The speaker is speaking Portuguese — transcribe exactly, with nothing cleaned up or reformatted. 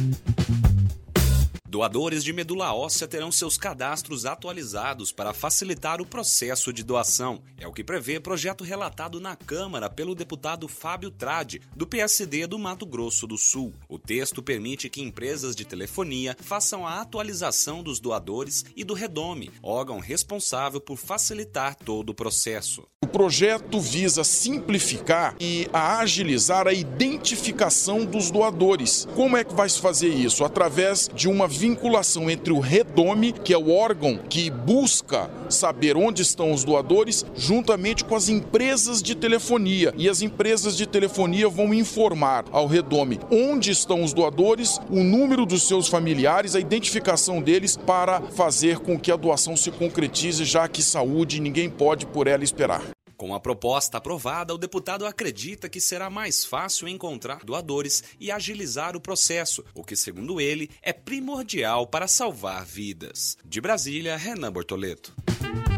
Doadores de medula óssea terão seus cadastros atualizados para facilitar o processo de doação. É o que prevê projeto relatado na Câmara pelo deputado Fábio Tradi, do P S D do Mato Grosso do Sul. O texto permite que empresas de telefonia façam a atualização dos doadores e do Redome, órgão responsável por facilitar todo o processo. O projeto visa simplificar e a agilizar a identificação dos doadores. Como é que vai se fazer isso? Através de uma vinculação entre o Redome, que é o órgão que busca saber onde estão os doadores, juntamente com as empresas de telefonia. E as empresas de telefonia vão informar ao Redome onde estão os doadores, o número dos seus familiares, a identificação deles, para fazer com que a doação se concretize, já que saúde ninguém pode por ela esperar. Com a proposta aprovada, o deputado acredita que será mais fácil encontrar doadores e agilizar o processo, o que, segundo ele, é primordial para salvar vidas. De Brasília, Renan Bortoleto.